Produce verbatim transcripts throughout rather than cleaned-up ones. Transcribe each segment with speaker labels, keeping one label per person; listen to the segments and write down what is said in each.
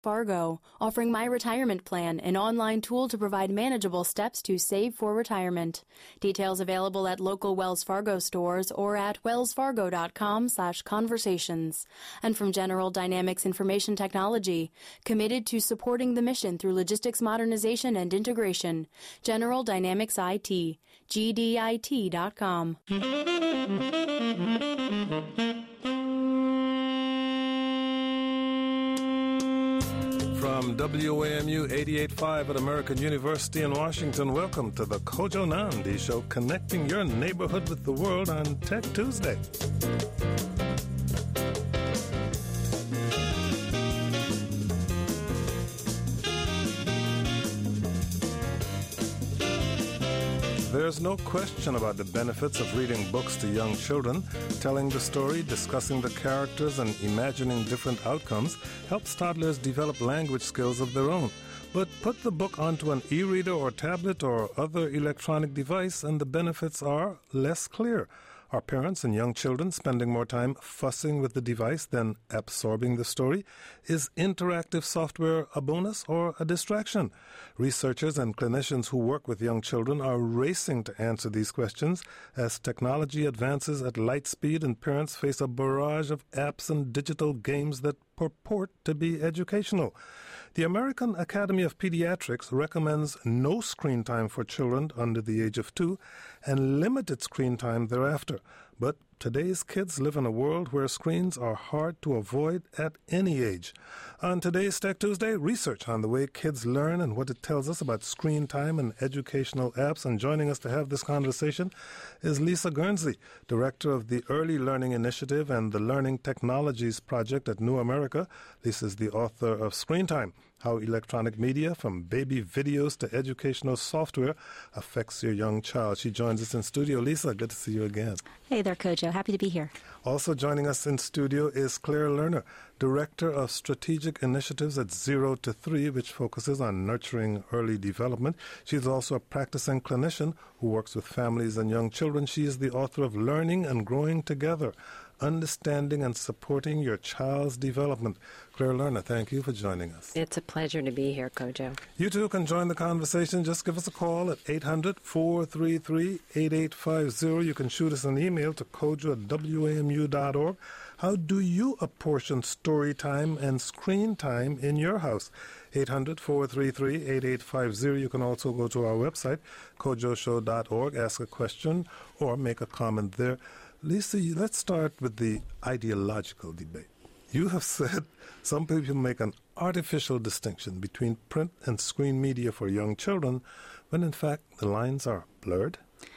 Speaker 1: Fargo, offering My Retirement Plan, an online tool to provide manageable steps to save for retirement. Details available at local Wells Fargo stores or at wellsfargo.com slash conversations. And from General Dynamics Information Technology, committed to supporting the mission through logistics modernization and integration. General Dynamics I T, G D I T dot com.
Speaker 2: From W A M U eighty-eight point five at American University in Washington, welcome to the Kojo Nandi Show, connecting your neighborhood with the world on Tech Tuesday. There's no question about the benefits of reading books to young children. Telling the story, discussing the characters, and imagining different outcomes helps toddlers develop language skills of their own. But put the book onto an e-reader or tablet or other electronic device and the benefits are less clear. Are parents and young children spending more time fussing with the device than absorbing the story? Is interactive software a bonus or a distraction? Researchers and clinicians who work with young children are racing to answer these questions as technology advances at light speed and parents face a barrage of apps and digital games that purport to be educational. The American Academy of Pediatrics recommends no screen time for children under the age of two and limited screen time thereafter. But today's kids live in a world where screens are hard to avoid at any age. On today's Tech Tuesday, research on the way kids learn and what it tells us about screen time and educational apps. And joining us to have this conversation is Lisa Guernsey, Director of the Early Learning Initiative and the Learning Technologies Project at New America. Lisa is the author of Screen Time, How Electronic Media, from Baby Videos to Educational Software, Affects Your Young Child. She joins us in studio. Lisa, good to see you again.
Speaker 3: Hey there, Kojo. Happy to be here.
Speaker 2: Also joining us in studio is Claire Lerner, Director of Strategic Initiatives at Zero to Three, which focuses on nurturing early development. She's also a practicing clinician who works with families and young children. She is the author of Learning and Growing Together, Understanding and Supporting Your Child's Development. Claire Lerner, thank you for joining us.
Speaker 4: It's a pleasure to be here, Kojo.
Speaker 2: You too can join the conversation. Just give us a call at eight hundred, four three three, eight eight five zero. You can shoot us an email to kojo at w a m u dot org. How do you apportion story time and screen time in your house? eight hundred, four three three, eight eight five zero. You can also go to our website, kojo show dot org, ask a question or make a comment there. Lisa, let's start with the ideological debate. You have said some people make an artificial distinction between print and screen media for young children, when in fact the lines are blurred.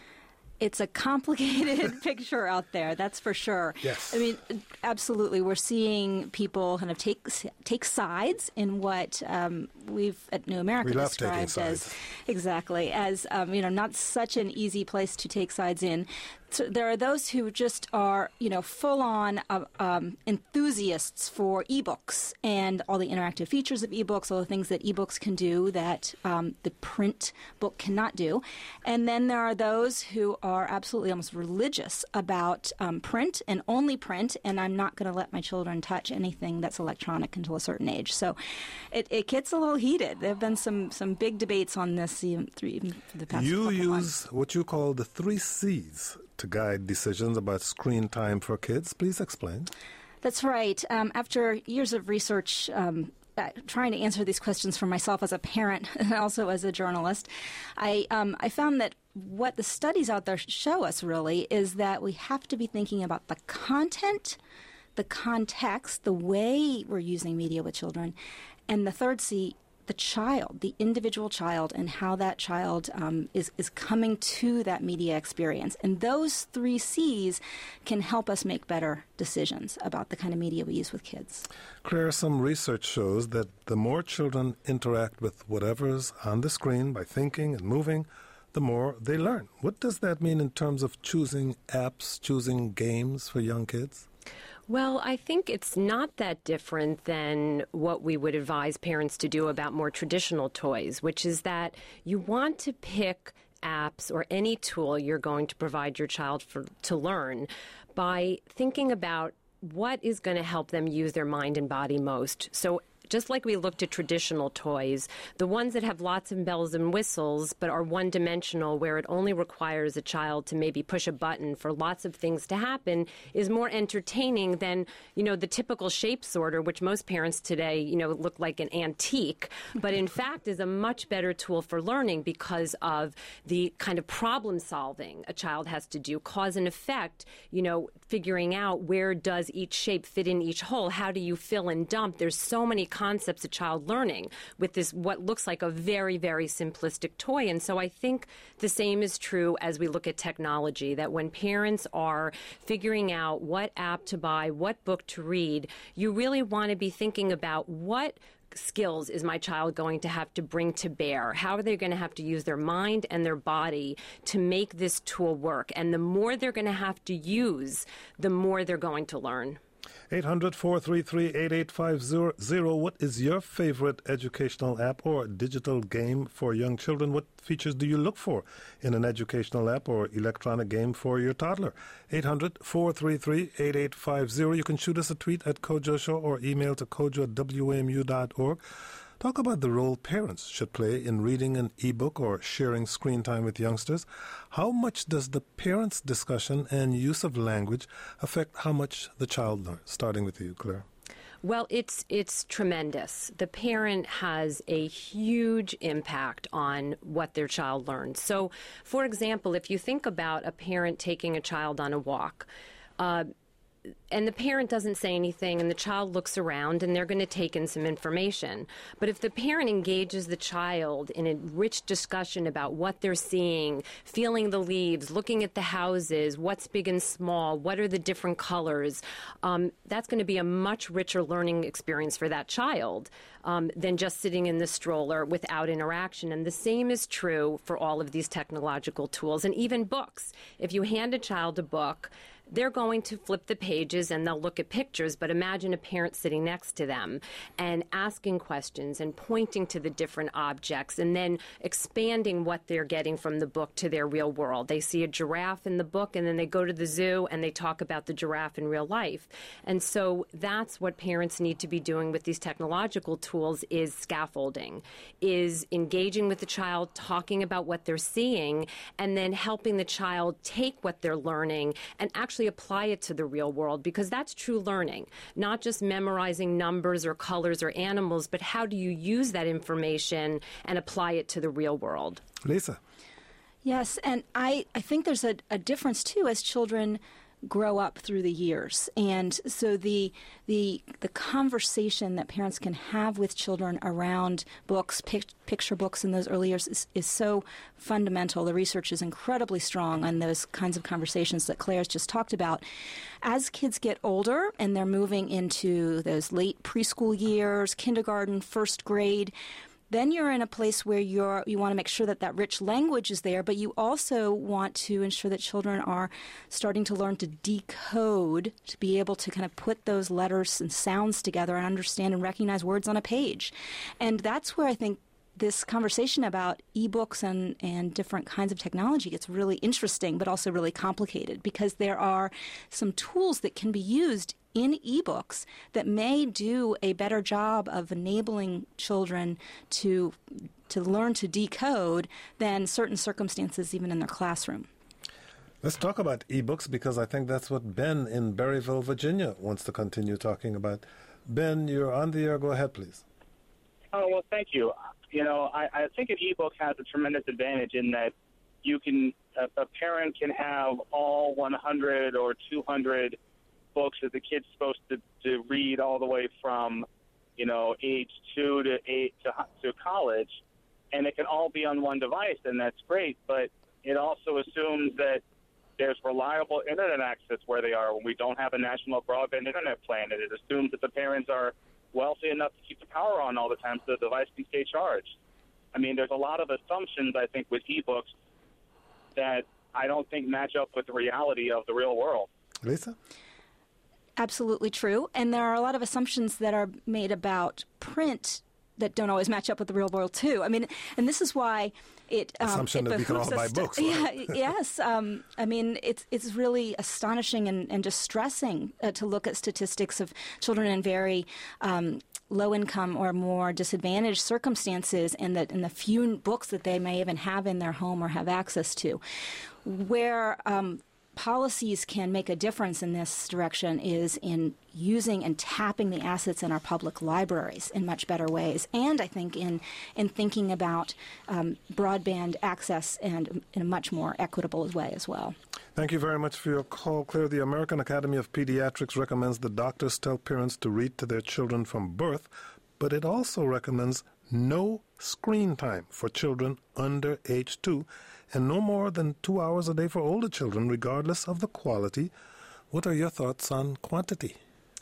Speaker 3: It's a complicated picture out there, that's for sure.
Speaker 2: Yes.
Speaker 3: I mean, absolutely. We're seeing people kind of take take sides in what um, we've at New America
Speaker 2: we love
Speaker 3: described
Speaker 2: taking
Speaker 3: as
Speaker 2: sides.
Speaker 3: exactly as um, you know, not such an easy place to take sides in. So there are those who just are, you know, full-on uh, um, enthusiasts for ebooks and all the interactive features of ebooks, all the things that ebooks can do that um, the print book cannot do. And then there are those who are absolutely almost religious about um, print and only print, and I'm not going to let my children touch anything that's electronic until a certain age. So it, it gets a little heated. There have been some, some big debates on this even through even for the past
Speaker 2: You
Speaker 3: couple
Speaker 2: use
Speaker 3: months.
Speaker 2: what you call the three C's to guide decisions about screen time for kids. Please explain.
Speaker 3: That's right. Um, after years of research, um, uh, trying to answer these questions for myself as a parent and also as a journalist, I um, I found that what the studies out there show us really is that we have to be thinking about the content, the context, the way we're using media with children, and the third C, the child, the individual child, and how that child um, is, is coming to that media experience. And those three C's can help us make better decisions about the kind of media we use with kids.
Speaker 2: Claire, some research shows that the more children interact with whatever's on the screen by thinking and moving, the more they learn. What does that mean in terms of choosing apps, choosing games for young kids?
Speaker 4: Well, I think it's not that different than what we would advise parents to do about more traditional toys, which is that you want to pick apps or any tool you're going to provide your child for, to learn by thinking about what is going to help them use their mind and body most. So just like we looked at traditional toys, the ones that have lots of bells and whistles but are one-dimensional, where it only requires a child to maybe push a button for lots of things to happen, is more entertaining than, you know, the typical shape sorter, which most parents today, you know, look like an antique, but in fact is a much better tool for learning because of the kind of problem solving a child has to do, cause and effect, you know, figuring out where does each shape fit in each hole, how do you fill and dump. There's so many concepts of child learning with this what looks like a very, very simplistic toy. And so I think the same is true as we look at technology, that when parents are figuring out what app to buy, what book to read, you really want to be thinking about what skills is my child going to have to bring to bear? How are they going to have to use their mind and their body to make this tool work? And the more they're going to have to use, the more they're going to learn.
Speaker 2: eight hundred, four three three, eight eight five zero. What is your favorite educational app or digital game for young children? What features do you look for in an educational app or electronic game for your toddler? eight hundred, four three three, eight eight five zero. You can shoot us a tweet at Kojo Show or email to kojo at w m u dot org. Talk about the role parents should play in reading an e-book or sharing screen time with youngsters. How much does the parents' discussion and use of language affect how much the child learns? Starting with you, Claire.
Speaker 4: Well, it's it's tremendous. The parent has a huge impact on what their child learns. So, for example, if you think about a parent taking a child on a walk, uh, and the parent doesn't say anything and the child looks around and they're going to take in some information. But if the parent engages the child in a rich discussion about what they're seeing, feeling the leaves, looking at the houses, what's big and small, what are the different colors, um, that's going to be a much richer learning experience for that child um, than just sitting in the stroller without interaction. And the same is true for all of these technological tools and even books. If you hand a child a book, they're going to flip the pages and they'll look at pictures, but imagine a parent sitting next to them and asking questions and pointing to the different objects and then expanding what they're getting from the book to their real world. They see a giraffe in the book and then they go to the zoo and they talk about the giraffe in real life. And so that's what parents need to be doing with these technological tools, is scaffolding, is engaging with the child, talking about what they're seeing, and then helping the child take what they're learning and actually apply it to the real world, because that's true learning, not just memorizing numbers or colors or animals, but how do you use that information and apply it to the real world?
Speaker 2: Lisa.
Speaker 3: Yes, and I, I think there's a, a difference, too, as children grow up through the years. And so the the the conversation that parents can have with children around books, pic, picture books in those early years is, is so fundamental. The research is incredibly strong on those kinds of conversations that Claire's just talked about. As kids get older and they're moving into those late preschool years, kindergarten, first grade, then you're in a place where you're, you want to make sure that that rich language is there, but you also want to ensure that children are starting to learn to decode, to be able to kind of put those letters and sounds together and understand and recognize words on a page. And that's where I think this conversation about ebooks and, and different kinds of technology gets really interesting, but also really complicated, because there are some tools that can be used in ebooks that may do a better job of enabling children to to learn to decode than certain circumstances even in their classroom.
Speaker 2: Let's talk about ebooks, because I think that's what Ben in Berryville, Virginia wants to continue talking about. Ben, you're on the air. Go ahead, please.
Speaker 5: Oh, well, thank you. You know, I, I think an ebook has a tremendous advantage in that you can, a, a parent can have all one hundred or two hundred books that the kid's supposed to, to read all the way from, you know, age two to eight to, to college, and it can all be on one device, and that's great, but it also assumes that there's reliable internet access where they are when we don't have a national broadband internet plan, and it assumes that the parents are wealthy enough to keep the power on all the time so the device can stay charged. I mean, there's a lot of assumptions, I think, with ebooks that I don't think match up with the reality of the real world.
Speaker 2: Lisa?
Speaker 3: Absolutely true. And there are a lot of assumptions that are made about print that don't always match up with the real world too. I mean, and this is why it um,
Speaker 2: assumption
Speaker 3: it
Speaker 2: that we can all buy
Speaker 3: to,
Speaker 2: books.
Speaker 3: Yeah,
Speaker 2: Right?
Speaker 3: yes. Um, I mean, it's it's really astonishing and, and distressing uh, to look at statistics of children in very um, low income or more disadvantaged circumstances, and the and the few books that they may even have in their home or have access to, where um, policies can make a difference in this direction is in using and tapping the assets in our public libraries in much better ways, and I think in in thinking about um, broadband access and in a much more equitable way as well.
Speaker 2: Thank you very much for your call, Claire. The American Academy of Pediatrics recommends that doctors tell parents to read to their children from birth, but it also recommends no screen time for children under age two, and no more than two hours a day for older children, regardless of the quality. What are your thoughts on quantity?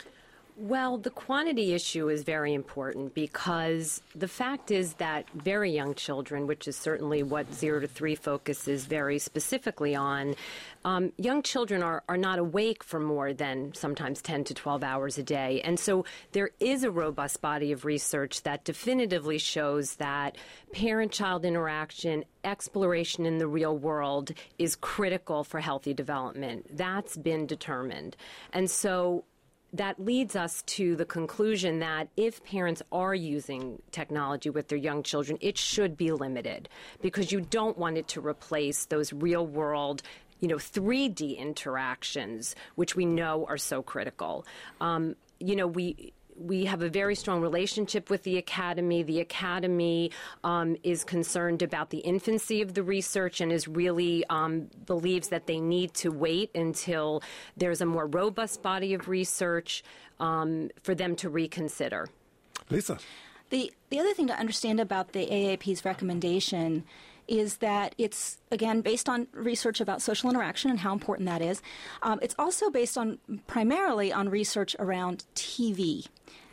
Speaker 4: Well, the quantity issue is very important because the fact is that very young children, which is certainly what zero to three focuses very specifically on, um, young children are, are not awake for more than sometimes ten to twelve hours a day. And so there is a robust body of research that definitively shows that parent-child interaction, exploration in the real world is critical for healthy development. That's been determined. And so that leads us to the conclusion that if parents are using technology with their young children, it should be limited, because you don't want it to replace those real world, you know, three D interactions, which we know are so critical. Um, you know, we... We have a very strong relationship with the Academy. The Academy um, is concerned about the infancy of the research and is really um, believes that they need to wait until there's a more robust body of research um, for them to reconsider.
Speaker 2: Lisa.
Speaker 3: The, the other thing to understand about the A A P's recommendation is that it's, again, based on research about social interaction and how important that is. Um, it's also based on primarily on research around T V.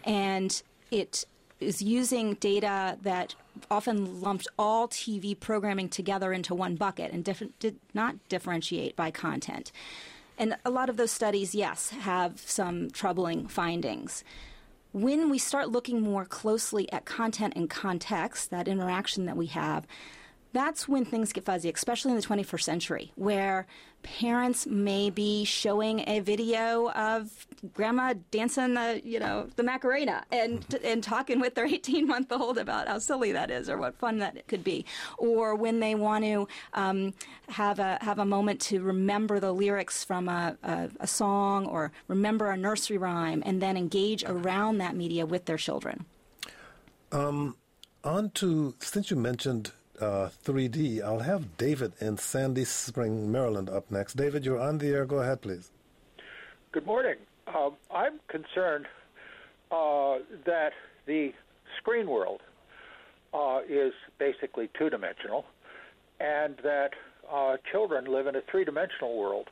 Speaker 3: And it is using data that often lumped all T V programming together into one bucket and diff- did not differentiate by content. And a lot of those studies, yes, have some troubling findings. When we start looking more closely at content and context, that interaction that we have, that's when things get fuzzy, especially in the twenty-first century, where parents may be showing a video of grandma dancing the, you know, the Macarena and and talking with their eighteen-month-old about how silly that is or what fun that could be. Or when they want to um, have a have a moment to remember the lyrics from a, a, a song or remember a nursery rhyme and then engage around that media with their children.
Speaker 2: Um, on to, since you mentioned Uh, three D, I'll have David in Sandy Spring, Maryland up next. David, you're on the air. Go ahead, please.
Speaker 6: Good morning. Uh, I'm concerned uh, that the screen world uh, is basically two-dimensional and that uh, children live in a three-dimensional world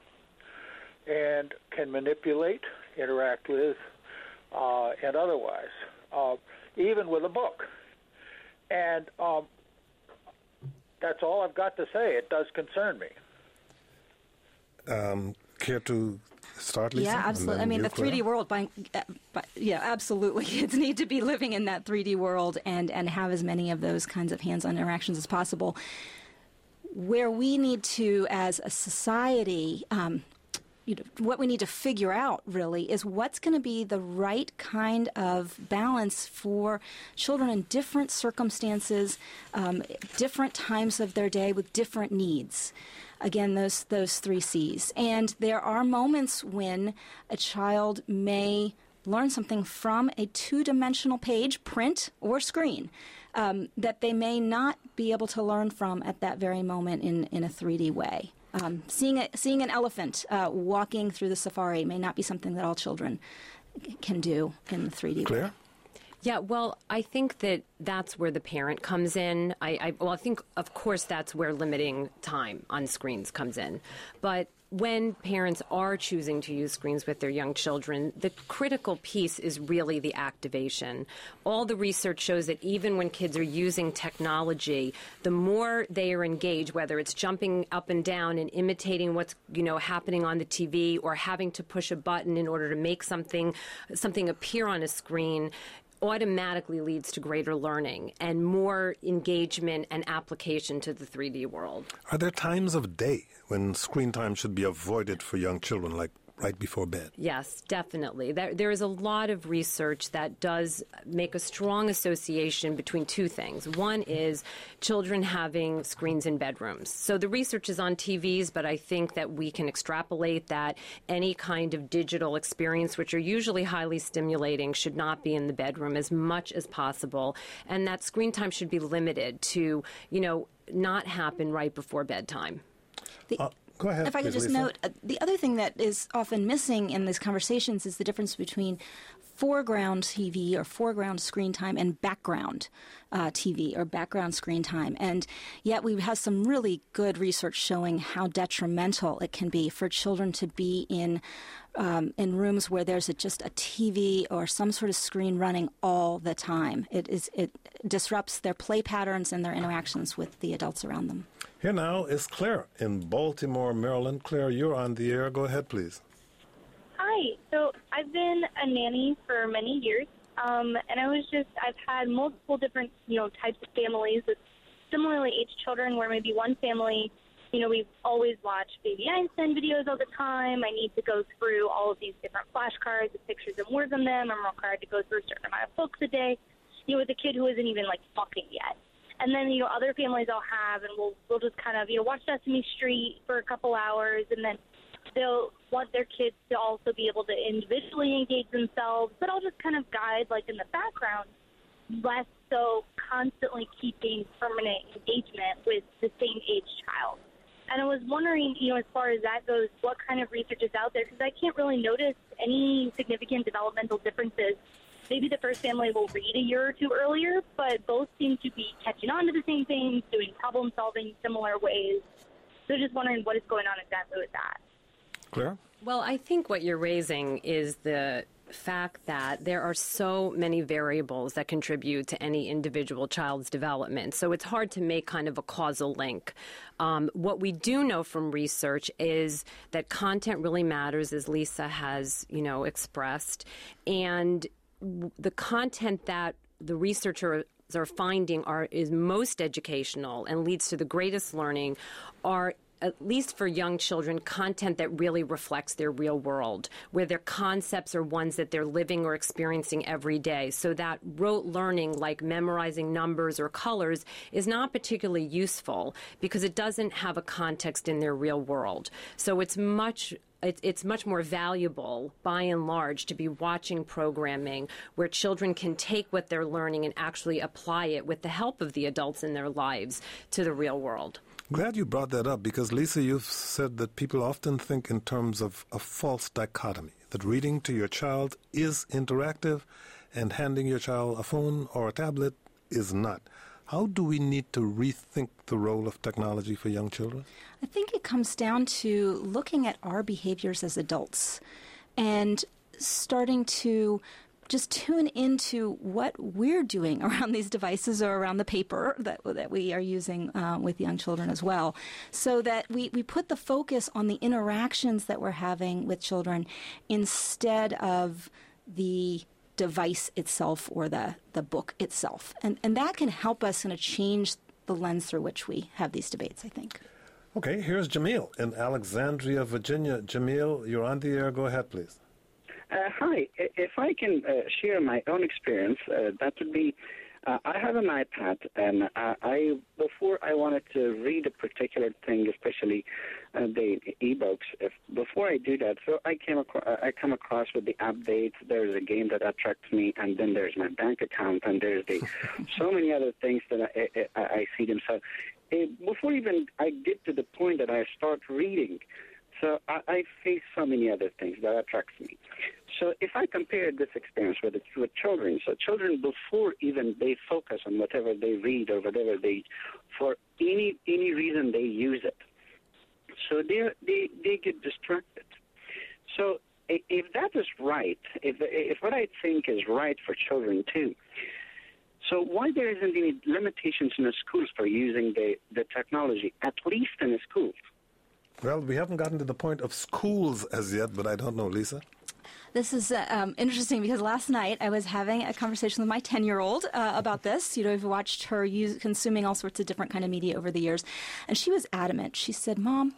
Speaker 6: and can manipulate, interact with, uh, and otherwise, uh, even with a book. And um, that's all I've got to say. It does concern me.
Speaker 2: Um, care to start, Lisa?
Speaker 3: Yeah, absolutely. I mean, the three D world, by, uh, by, yeah, absolutely. Kids need to be living in that three D world and, and have as many of those kinds of hands-on interactions as possible. Where we need to, as a society, um, you know, what we need to figure out, really, is what's going to be the right kind of balance for children in different circumstances, um, different times of their day with different needs. Again, those those three C's. And there are moments when a child may learn something from a two-dimensional page, print or screen, um, that they may not be able to learn from at that very moment in, in a three D way. Um, seeing a, seeing an elephant uh, walking through the safari may not be something that all children can do in the three D
Speaker 2: Claire?
Speaker 3: way.
Speaker 4: Yeah, well, I think that that's where the parent comes in. I, I well, I think, of course, that's where limiting time on screens comes in. But when parents are choosing to use screens with their young children, the critical piece is really the activation. All the research shows that even when kids are using technology, the more they are engaged, whether it's jumping up and down and imitating what's, you know, happening on the T V or having to push a button in order to make something something appear on a screen, automatically leads to greater learning and more engagement and application to the three D world.
Speaker 2: Are there times of day when screen time should be avoided for young children, like right before bed?
Speaker 4: Yes, definitely. There, there is a lot of research that does make a strong association between two things. One is children having screens in bedrooms. So the research is on T Vs, but I think that we can extrapolate that any kind of digital experience, which are usually highly stimulating, should not be in the bedroom as much as possible. And that screen time should be limited to, you know, not happen right before bedtime.
Speaker 3: The-
Speaker 2: Uh, Go ahead,
Speaker 3: If I could
Speaker 2: please,
Speaker 3: just
Speaker 2: Lisa.
Speaker 3: note, uh, the other thing that is often missing in these conversations is the difference between foreground T V or foreground screen time and background uh, T V or background screen time. And yet we have some really good research showing how detrimental it can be for children to be in um, in rooms where there's a, just a T V or some sort of screen running all the time. It is it disrupts their play patterns and their interactions with the adults around them.
Speaker 2: Here now is Claire in Baltimore, Maryland. Claire, you're on the air. Go ahead, please.
Speaker 7: Hi. So I've been a nanny for many years, um, and I was just, I've had multiple different, you know, types of families with similarly aged children where maybe one family, you know, we've always watched Baby Einstein videos all the time. I need to go through all of these different flashcards with pictures and words on them. I'm required to go through a certain amount of books a day, you know, with a kid who isn't even, like, talking yet. And then, you know, other families I'll have, and we'll we'll just kind of, you know, watch Sesame Street for a couple hours, and then they'll want their kids to also be able to individually engage themselves, but I'll just kind of guide, like, in the background, less so constantly keeping permanent engagement with the same age child. And I was wondering, you know, as far as that goes, what kind of research is out there, because I can't really notice any significant developmental differences. Maybe the first family will read a year or two earlier, but both seem to be catching on to the same things, doing problem-solving similar ways. So just wondering what is going on exactly with that.
Speaker 2: Claire?
Speaker 4: Well, I think what you're raising is the fact that there are so many variables that contribute to any individual child's development. So it's hard to make kind of a causal link. Um, what we do know from research is that content really matters, as Lisa has, you know, expressed. And the content that the researchers are finding are is most educational and leads to the greatest learning are, at least for young children, content that really reflects their real world, where their concepts are ones that they're living or experiencing every day. So that rote learning, like memorizing numbers or colors, is not particularly useful because it doesn't have a context in their real world. So it's much It's, it's much more valuable, by and large, to be watching programming where children can take what they're learning and actually apply it with the help of the adults in their lives to the real world.
Speaker 2: Glad you brought that up because, Lisa, you've said that people often think in terms of a false dichotomy, that reading to your child is interactive and handing your child a phone or a tablet is not. How do we need to rethink the role of technology for young children?
Speaker 3: I think it comes down to looking at our behaviors as adults and starting to just tune into what we're doing around these devices or around the paper that that we are using uh, with young children as well, so that we, we put the focus on the interactions that we're having with children instead of the device itself or the, the book itself. And, and that can help us kind of change the lens through which we have these debates, I think.
Speaker 2: Okay, here's Jamil in Alexandria, Virginia. Jamil, you're on the air. Go ahead, please.
Speaker 8: Uh, hi. If I can uh, share my own experience, uh, that would be, uh, I have an iPad, and uh, I before I wanted to read a particular thing, especially uh, the e-books, if, before I do that, so I came across, I come across with the updates. There's a game that attracts me, and then there's my bank account, and there's the so many other things that I, I, I see them. So uh, before even I get to the point that I start reading, so I, I face so many other things that attracts me. So if I compare this experience with with children, so children before even they focus on whatever they read or whatever they, for any any reason they use it. So they they they get distracted. So if that is right, if if what I think is right for children too, so why there isn't any limitations in the schools for using the, the technology, at least in the schools?
Speaker 2: Well, we haven't gotten to the point of schools as yet, but I don't know, Lisa.
Speaker 3: This is uh, um, interesting because last night I was having a conversation with my ten-year-old uh, about this. You know, I've watched her use, consuming all sorts of different kind of media over the years, and she was adamant. She said, "Mom,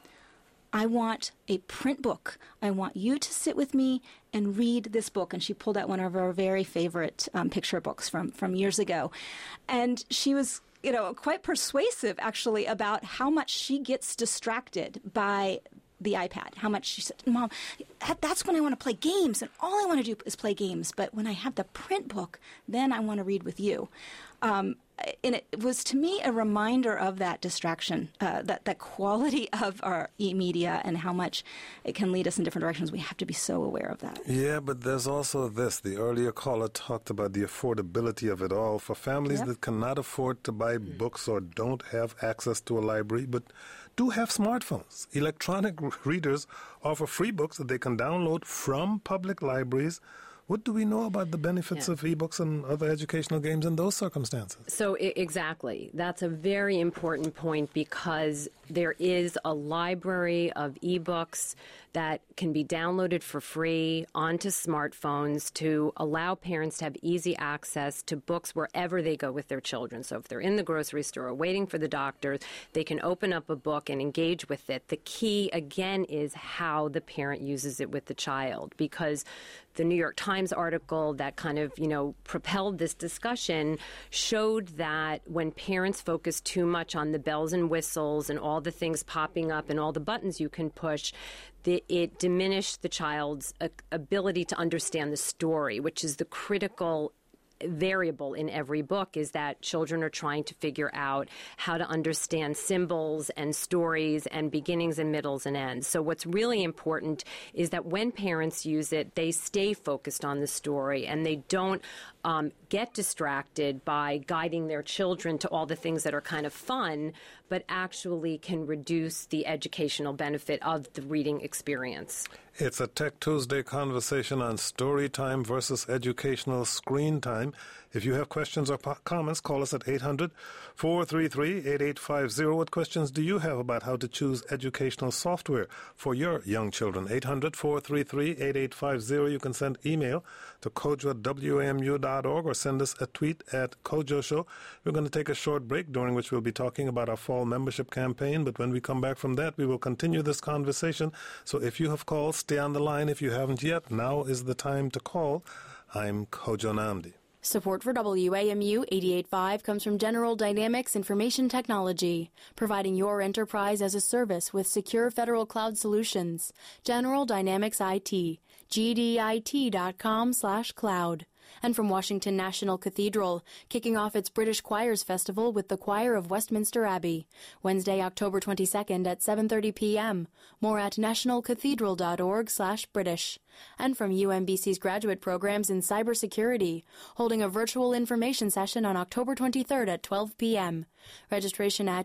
Speaker 3: I want a print book. I want you to sit with me and read this book." And she pulled out one of her very favorite um, picture books from, from years ago. And she was, you know, quite persuasive, actually, about how much she gets distracted by the iPad. How much she said, "Mom, that, that's when I want to play games, and all I want to do is play games. But when I have the print book, then I want to read with you." Um, and it was, to me, a reminder of that distraction, uh, that, that quality of our e-media and how much it can lead us in different directions. We have to be so aware of that.
Speaker 2: Yeah, but there's also this. The earlier caller talked about the affordability of it all. For families yep. that cannot afford to buy books or don't have access to a library, but do have smartphones. Electronic readers offer free books that they can download from public libraries. What do we know about the benefits yeah. of ebooks and other educational games in those circumstances?
Speaker 4: So I- exactly. That's a very important point, because there is a library of ebooks that can be downloaded for free onto smartphones to allow parents to have easy access to books wherever they go with their children. So if they're in the grocery store or waiting for the doctor, they can open up a book and engage with it. The key, again, is how the parent uses it with the child, because the New York Times article that kind of, you know, propelled this discussion showed that when parents focus too much on the bells and whistles and all the things popping up and all the buttons you can push, the, it diminished the child's uh, ability to understand the story, which is the critical variable in every book, is that children are trying to figure out how to understand symbols and stories and beginnings and middles and ends. So what's really important is that when parents use it, they stay focused on the story and they don't um, get distracted by guiding their children to all the things that are kind of fun, but actually can reduce the educational benefit of the reading experience.
Speaker 2: It's a Tech Tuesday conversation on story time versus educational screen time. If you have questions or po- comments, call us at eight hundred, four three three, eight eight five zero. What questions do you have about how to choose educational software for your young children? eight hundred, four three three, eight eight five zero. You can send email to kojo at w a m u dot org or send us a tweet at Kojo Show. We're going to take a short break, during which we'll be talking about our fall membership campaign. But when we come back from that, we will continue this conversation. So if you have called, stay on the line. If you haven't yet, now is the time to call. I'm Kojo Nnamdi.
Speaker 1: Support for W A M U eighty-eight point five comes from General Dynamics Information Technology, providing your enterprise as a service with secure federal cloud solutions. General Dynamics I T, G D I T dot com slash cloud. And from Washington National Cathedral, kicking off its British Choirs Festival with the Choir of Westminster Abbey, Wednesday, October twenty-second at seven thirty p.m. More at nationalcathedral dot org slash British. And from U M B C's graduate programs in cybersecurity, holding a virtual information session on October twenty-third at twelve p.m. Registration at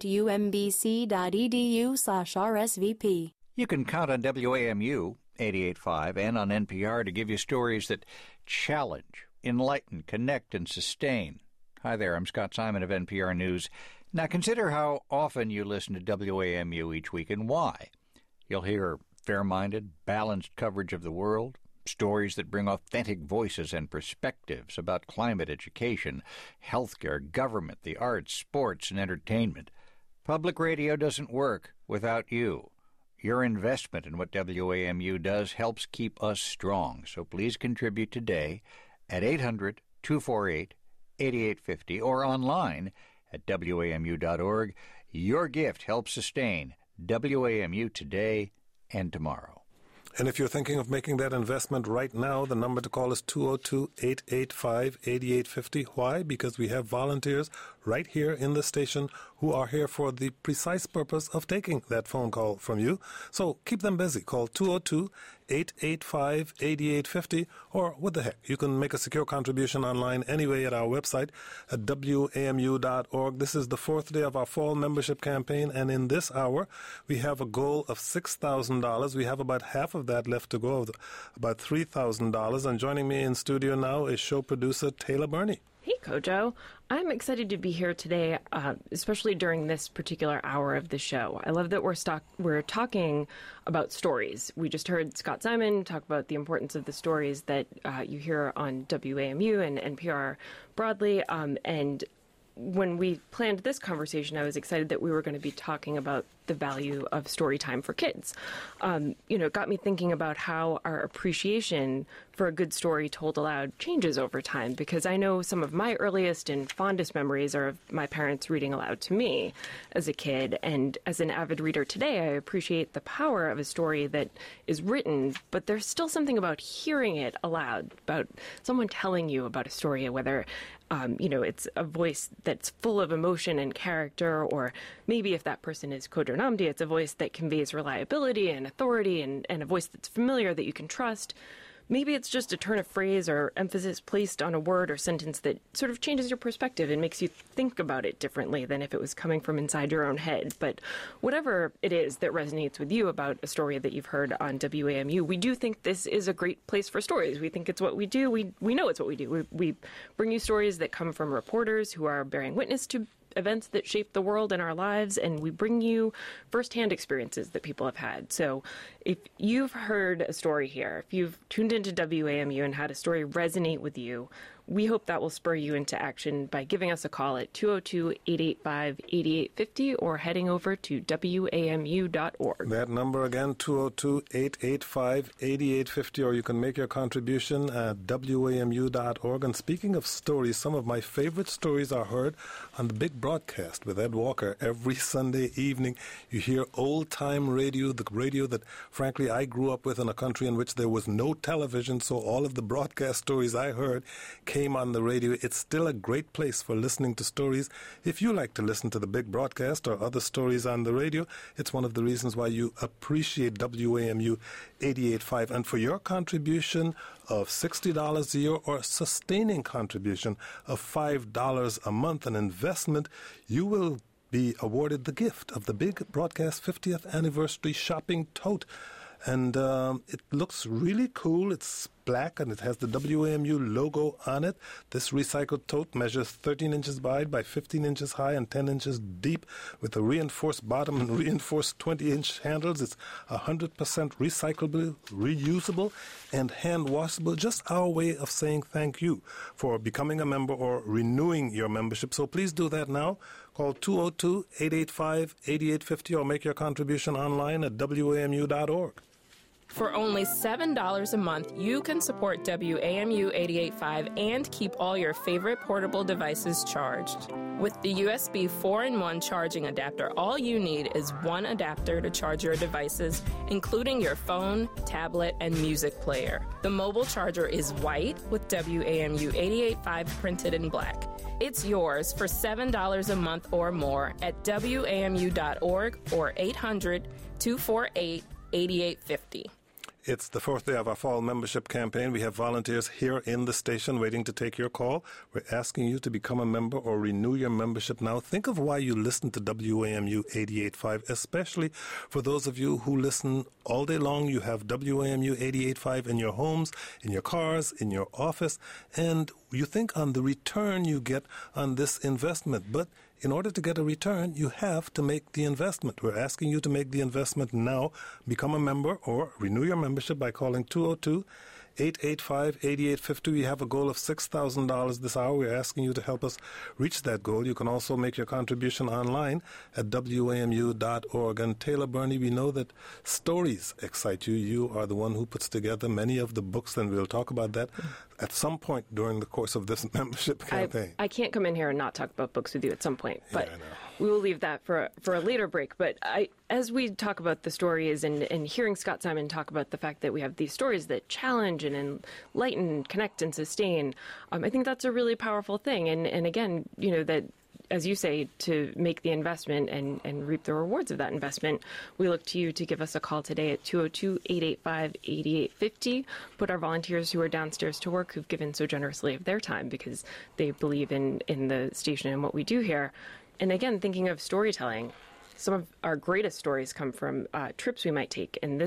Speaker 1: umbc.edu slash RSVP.
Speaker 9: You can count on W A M U eighty-eight point five and on N P R to give you stories that challenge, enlighten, connect, and sustain. Hi there, I'm Scott Simon of N P R News. Now consider how often you listen to W A M U each week and why. You'll hear fair-minded, balanced coverage of the world, stories that bring authentic voices and perspectives about climate, education, healthcare, government, the arts, sports, and entertainment. Public radio doesn't work without you. Your investment in what W A M U does helps keep us strong, so please contribute today at eight hundred, two four eight, eight eight five zero or online at W A M U dot org. Your gift helps sustain W A M U today and tomorrow.
Speaker 2: And if you're thinking of making that investment right now, the number to call is two oh two, eight eight five, eight eight five zero. Why? Because we have volunteers right here in the station who are here for the precise purpose of taking that phone call from you. So keep them busy. Call two oh two, eight eight five, eight eight five zero, or what the heck, you can make a secure contribution online anyway at our website at W A M U dot org. This is the fourth day of our fall membership campaign, and in this hour, we have a goal of six thousand dollars. We have about half of that left to go, about three thousand dollars. And joining me in studio now is show producer Taylor Burney.
Speaker 10: Hey, Kojo. I'm excited to be here today, uh, especially during this particular hour of the show. I love that we're stock- we're talking about stories. We just heard Scott Simon talk about the importance of the stories that uh, you hear on W A M U and N P R broadly. Um, and when we planned this conversation, I was excited that we were going to be talking about the value of story time for kids. Um, you know, it got me thinking about how our appreciation for a good story told aloud changes over time, because I know some of my earliest and fondest memories are of my parents reading aloud to me as a kid. And as an avid reader today, I appreciate the power of a story that is written, but there's still something about hearing it aloud, about someone telling you about a story, whether Um, you know, it's a voice that's full of emotion and character, or maybe if that person is Kojo Nnamdi, it's a voice that conveys reliability and authority, and, and a voice that's familiar that you can trust. Maybe it's just a turn of phrase or emphasis placed on a word or sentence that sort of changes your perspective and makes you think about it differently than if it was coming from inside your own head. But whatever it is that resonates with you about a story that you've heard on W A M U, we do think this is a great place for stories. We think it's what we do. We we know it's what we do. We, we bring you stories that come from reporters who are bearing witness to events that shape the world and our lives, and we bring you firsthand experiences that people have had. So if you've heard a story here, if you've tuned into W A M U and had a story resonate with you, we hope that will spur you into action by giving us a call at two oh two, eight eight five, eight eight five oh or heading over to W A M U dot org.
Speaker 2: That number again, two oh two, eight eight five, eight eight five oh, or you can make your contribution at W A M U dot org. And speaking of stories, some of my favorite stories are heard on the big broadcast with Ed Walker every Sunday evening. You hear old-time radio, the radio that, frankly, I grew up with in a country in which there was no television, so all of the broadcast stories I heard came on the radio. It's still a great place for listening to stories. If you like to listen to the big broadcast or other stories on the radio, it's one of the reasons why you appreciate W A M U eighty-eight point five. And for your contribution of sixty dollars a year or sustaining contribution of five dollars a month, an investment, you will be awarded the gift of the big broadcast fiftieth anniversary shopping tote. And um, it looks really cool. It's black and it has the W A M U logo on it. This recycled tote measures thirteen inches wide by fifteen inches high and ten inches deep with a reinforced bottom and reinforced twenty inch handles. It's one hundred percent recyclable, reusable, and hand washable. Just our way of saying thank you for becoming a member or renewing your membership. So please do that now. Call two oh two, eight eight five, eight eight five oh or make your contribution online at W A M U dot org.
Speaker 11: For only seven dollars a month, you can support W A M U eighty-eight point five and keep all your favorite portable devices charged. With the U S B four in one charging adapter, all you need is one adapter to charge your devices, including your phone, tablet, and music player. The mobile charger is white with W A M U eighty-eight point five printed in black. It's yours for seven dollars a month or more at W A M U dot org or eight hundred, two four eight, eight eight five oh.
Speaker 2: It's the fourth day of our fall membership campaign. We have volunteers here in the station waiting to take your call. We're asking you to become a member or renew your membership now. Think of why you listen to W A M U eighty-eight point five, especially for those of you who listen all day long. You have W A M U eighty-eight point five in your homes, in your cars, in your office, and you think on the return you get on this investment. But in order to get a return, you have to make the investment. We're asking you to make the investment now. Become a member or renew your membership by calling two oh two, eight eight five, eight eight five oh. We have a goal of six thousand dollars this hour. We're asking you to help us reach that goal. You can also make your contribution online at W A M U dot org. And Taylor Burney, we know that stories excite you. You are the one who puts together many of the books, and we'll talk about that at some point during the course of this membership campaign.
Speaker 10: I, I can't come in here and not talk about books with you at some point, but
Speaker 2: yeah, I know.
Speaker 10: We will leave that for, for a later break. But I, as we talk about the stories and, and hearing Scott Simon talk about the fact that we have these stories that challenge and enlighten, connect, and sustain, um, I think that's a really powerful thing. And, and again, you know, that, as you say, to make the investment and, and reap the rewards of that investment, we look to you to give us a call today at two oh two, eight eight five, eight eight five oh. Put our volunteers who are downstairs to work, who've given so generously of their time because they believe in, in the station and what we do here. And again, thinking of storytelling, some of our greatest stories come from uh, trips we might take. And this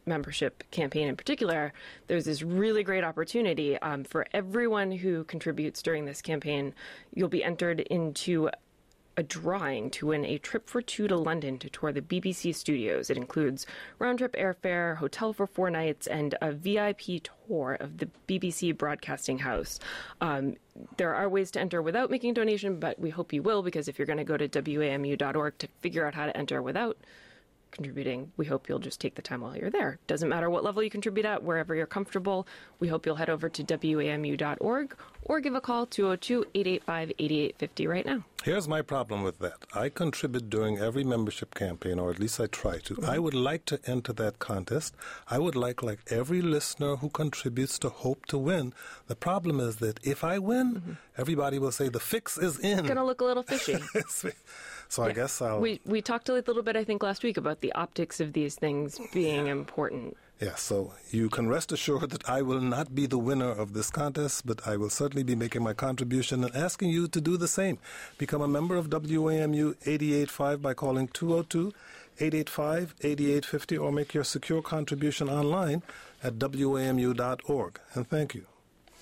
Speaker 10: membership campaign in particular, there's this really great opportunity um, for everyone who contributes during this campaign. You'll be entered into a drawing to win a trip for two to London to tour the B B C studios. It includes round-trip airfare, hotel for four nights, and a V I P tour of the B B C Broadcasting House. Um, there are ways to enter without making a donation, but we hope you will, because if you're going to go to W A M U dot org to figure out how to enter without contributing, we hope you'll just take the time while you're there. Doesn't matter what level you contribute at, wherever you're comfortable. We hope you'll head over to W A M U dot org or give a call two oh two, eight eight five, eight eight five oh right now.
Speaker 2: Here's my problem with that. I contribute during every membership campaign, or at least I try to. Mm-hmm. I would like to enter that contest. I would like, like every listener who contributes, to hope to win. The problem is that if I win, mm-hmm. everybody will say the fix is in.
Speaker 10: It's going to look a little fishy.
Speaker 2: So I yeah. guess I'll...
Speaker 10: We we talked a little bit, I think, last week about the optics of these things being yeah. important.
Speaker 2: Yeah, so you can rest assured that I will not be the winner of this contest, but I will certainly be making my contribution and asking you to do the same. Become a member of W A M U eighty-eight point five by calling two oh two, eight eight five, eight eight five oh or make your secure contribution online at W A M U dot org. And thank you.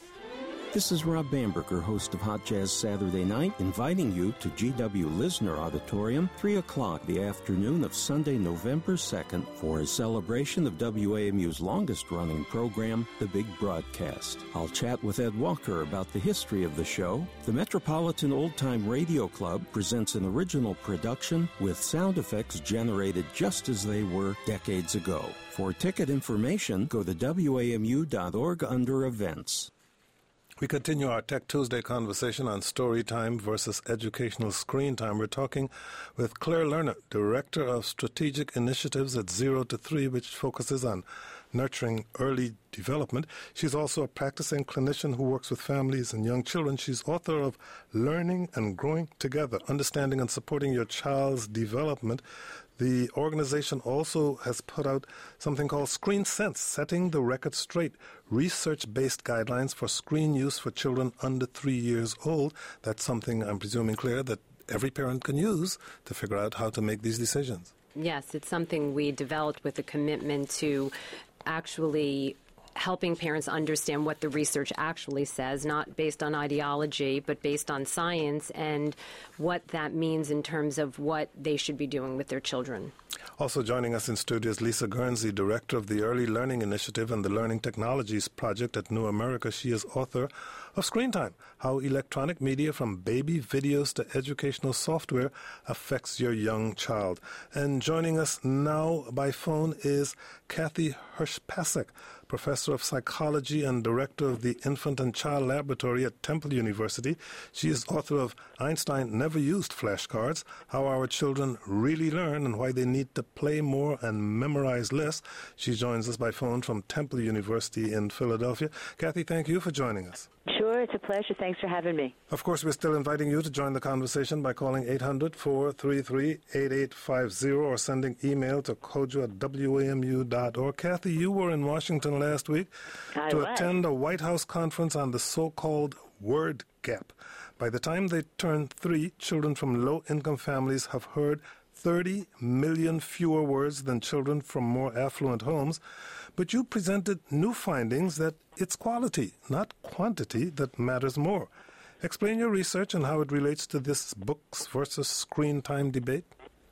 Speaker 12: This is Rob Bamberger, host of Hot Jazz Saturday Night, inviting you to G W Lisner Auditorium, three o'clock the afternoon of Sunday, November second, for a celebration of W A M U's longest-running program, The Big Broadcast. I'll chat with Ed Walker about the history of the show. The Metropolitan Old Time Radio Club presents an original production with sound effects generated just as they were decades ago. For ticket information, go to W A M U dot org under Events.
Speaker 2: We continue our Tech Tuesday conversation on story time versus educational screen time. We're talking with Claire Lerner, Director of Strategic Initiatives at Zero to Three, which focuses on nurturing early development. She's also a practicing clinician who works with families and young children. She's author of Learning and Growing Together, Understanding and Supporting Your Child's Development. The organization also has put out something called Screen Sense, Setting the Record Straight, research-based guidelines for screen use for children under three years old. That's something, I'm presuming, Claire, that every parent can use to figure out how to make these decisions.
Speaker 4: Yes, it's something we developed with a commitment to actually helping parents understand what the research actually says, not based on ideology, but based on science and what that means in terms of what they should be doing with their children.
Speaker 2: Also joining us in studio is Lisa Guernsey, Director of the Early Learning Initiative and the Learning Technologies Project at New America. She is author of Screen Time, How Electronic Media from Baby Videos to Educational Software Affects Your Young Child. And joining us now by phone is Kathy Hirsch-Pasek, Professor of Psychology and Director of the Infant and Child Laboratory at Temple University. She is author of Einstein Never Used Flashcards, How Our Children Really Learn and Why They Need to Play More and Memorize Less. She joins us by phone from Temple University in Philadelphia. Kathy, thank you for joining us.
Speaker 13: Sure, it's a pleasure. Thanks for having me.
Speaker 2: Of course, we're still inviting you to join the conversation by calling eight hundred, four three three, eight eight five oh or sending email to kojo at W A M U dot org. Kathy, you were in Washington last week
Speaker 13: I
Speaker 2: to
Speaker 13: was.
Speaker 2: attend a White House conference on the so-called word gap. By the time they turn three, children from low-income families have heard thirty million fewer words than children from more affluent homes. But you presented new findings that it's quality, not quantity, that matters more. Explain your research and how it relates to this books versus screen time debate.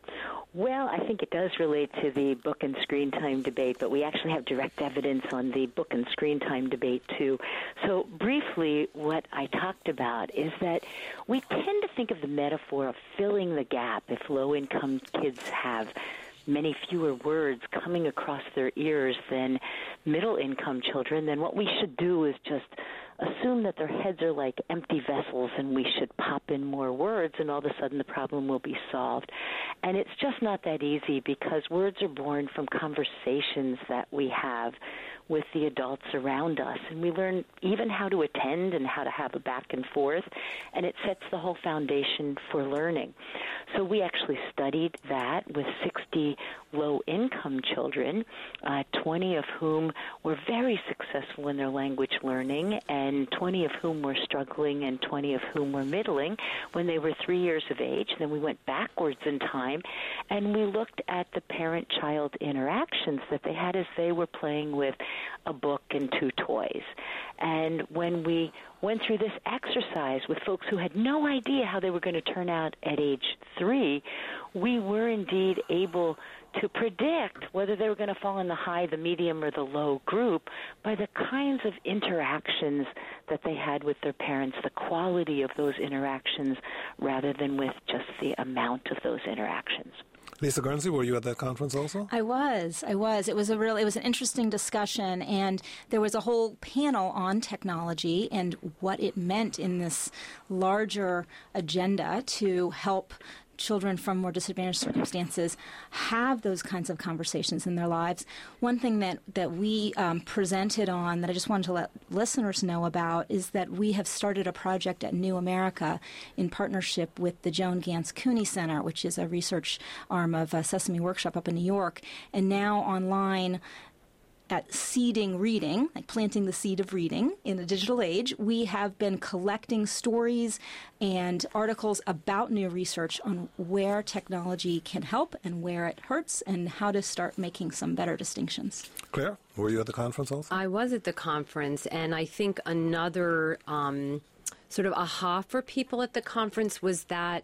Speaker 13: Well, I think it does relate to the book and screen time debate, but we actually have direct evidence on the book and screen time debate, too. So briefly, what I talked about is that we tend to think of the metaphor of filling the gap if low-income kids have many fewer words coming across their ears than middle-income children. Then what we should do is just assume that their heads are like empty vessels and we should pop in more words and all of a sudden the problem will be solved. And it's just not that easy because words are born from conversations that we have with the adults around us. And we learn even how to attend and how to have a back and forth, and it sets the whole foundation for learning. So we actually studied that with sixty low-income children, uh, twenty of whom were very successful in their language learning, and twenty of whom were struggling, and twenty of whom were middling when they were three years of age. Then we went backwards in time, and we looked at the parent-child interactions that they had as they were playing with a book and two toys. And when we went through this exercise with folks who had no idea how they were going to turn out at age three, we were indeed able to predict whether they were going to fall in the high, the medium, or the low group by the kinds of interactions that they had with their parents, the quality of those interactions, rather than with just the amount of those interactions.
Speaker 2: Lisa Guernsey, were you at that conference also?
Speaker 3: I was. I was. It was a real. It was an interesting discussion, and there was a whole panel on technology and what it meant in this larger agenda to help children from more disadvantaged circumstances have those kinds of conversations in their lives. One thing that, that we um, presented on that I just wanted to let listeners know about is that we have started a project at New America in partnership with the Joan Gans Cooney Center, which is a research arm of uh, Sesame Workshop up in New York, and now online at Seeding Reading, like planting the seed of reading in the digital age. We have been collecting stories and articles about new research on where technology can help and where it hurts and how to start making some better distinctions.
Speaker 2: Claire, were you at the conference also?
Speaker 4: I was at the conference, and I think another um, sort of aha for people at the conference was that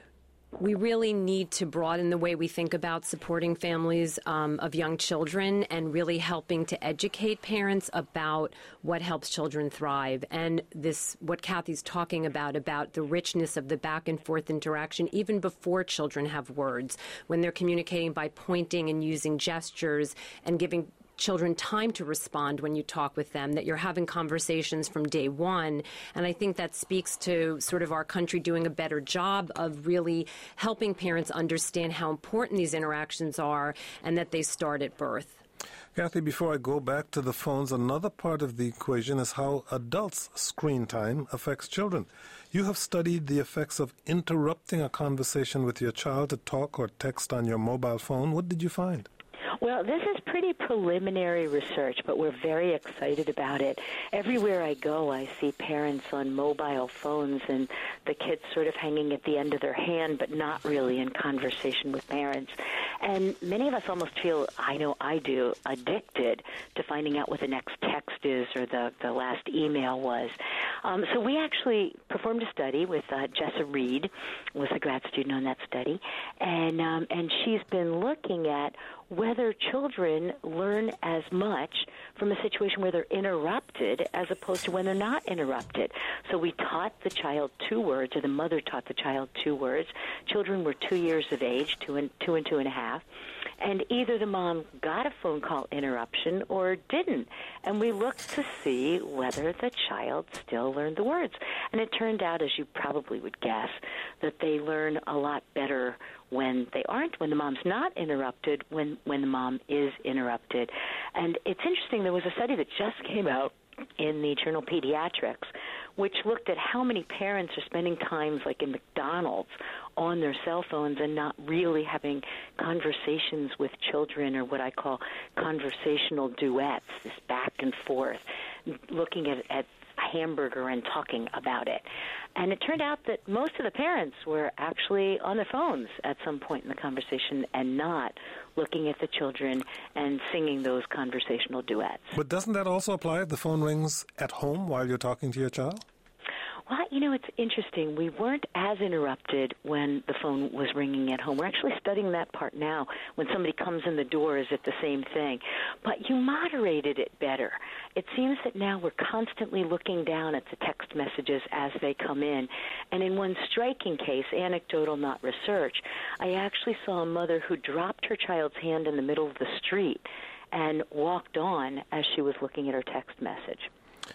Speaker 4: we really need to broaden the way we think about supporting families um, of young children and really helping to educate parents about what helps children thrive. And this, what Kathy's talking about, about the richness of the back and forth interaction, even before children have words, when they're communicating by pointing and using gestures and giving children time to respond when you talk with them, that you're having conversations from day one. And I think that speaks to sort of our country doing a better job of really helping parents understand how important these interactions are and that they start at birth.
Speaker 2: Kathy, before I go back to the phones, another part of the equation is how adults' screen time affects children. You have studied the effects of interrupting a conversation with your child to talk or text on your mobile phone. What did you find?
Speaker 13: Well, this is pretty preliminary research, but we're very excited about it. Everywhere I go, I see parents on mobile phones and the kids sort of hanging at the end of their hand, but not really in conversation with parents. And many of us almost feel, I know I do, addicted to finding out what the next text is or the, the last email was. Um, so we actually performed a study with uh, Jessa Reed, was a grad student on that study, and um, and she's been looking at whether children learn as much from a situation where they're interrupted as opposed to when they're not interrupted. So we taught the child two words, or the mother taught the child two words. Children were two years of age, two and two and two and a half, and either the mom got a phone call interruption or didn't. And we looked to see whether the child still learned the words. And it turned out, as you probably would guess, that they learn a lot better when they aren't, when the mom's not interrupted, when, when the mom is interrupted. And it's interesting, there was a study that just came out in the journal Pediatrics, which looked at how many parents are spending times like in McDonald's on their cell phones and not really having conversations with children, or what I call conversational duets, this back and forth, looking at, at a hamburger and talking about it. And it turned out that most of the parents were actually on their phones at some point in the conversation and not looking at the children and singing those conversational duets.
Speaker 2: But doesn't that also apply if the phone rings at home while you're talking to your child?
Speaker 13: Well, you know, it's interesting. We weren't as interrupted when the phone was ringing at home. We're actually studying that part now. When somebody comes in the door, is it the same thing? But you moderated it better. It seems that now we're constantly looking down at the text messages as they come in. And in one striking case, anecdotal, not research, I actually saw a mother who dropped her child's hand in the middle of the street and walked on as she was looking at her text message.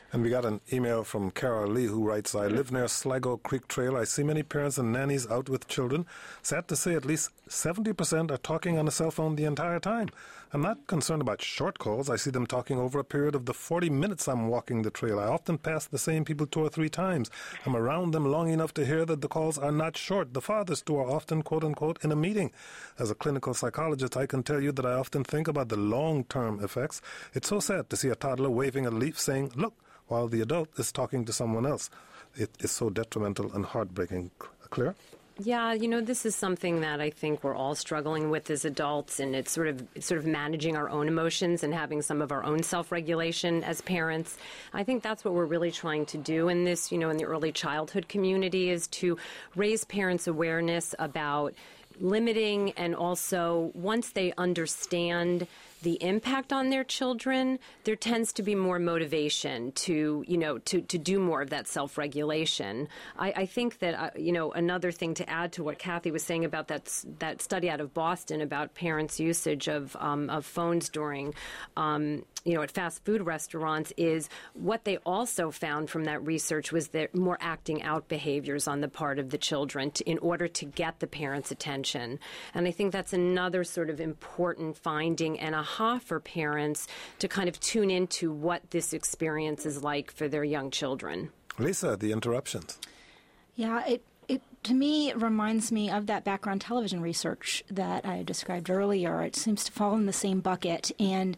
Speaker 2: And we got an email from Carol Lee who writes, I live near Sligo Creek Trail. I see many parents and nannies out with children. Sad to say, at least seventy percent are talking on a cell phone the entire time. I'm not concerned about short calls. I see them talking over a period of the forty minutes I'm walking the trail. I often pass the same people two or three times. I'm around them long enough to hear that the calls are not short. The fathers, too, are often, quote-unquote, in a meeting. As a clinical psychologist, I can tell you that I often think about the long-term effects. It's so sad to see a toddler waving a leaf saying, look, while the adult is talking to someone else. It is so detrimental and heartbreaking. Claire?
Speaker 4: Yeah, you know, this is something that I think we're all struggling with as adults, and it's sort of sort of managing our own emotions and having some of our own self-regulation as parents. I think that's what we're really trying to do in this, you know, in the early childhood community, is to raise parents' awareness about limiting, and also once they understand the impact on their children, there tends to be more motivation to, you know, to, to do more of that self-regulation. I, I think that, uh, you know, another thing to add to what Kathy was saying about that that study out of Boston about parents' usage of um, of phones during, um, you know, at fast food restaurants, is what they also found from that research was that more acting out behaviors on the part of the children to, in order to get the parents' attention. And I think that's another sort of important finding and aha for parents to kind of tune into what this experience is like for their young children.
Speaker 2: Lisa, the interruptions.
Speaker 3: Yeah, it, it to me it reminds me of that background television research that I described earlier. It seems to fall in the same bucket, and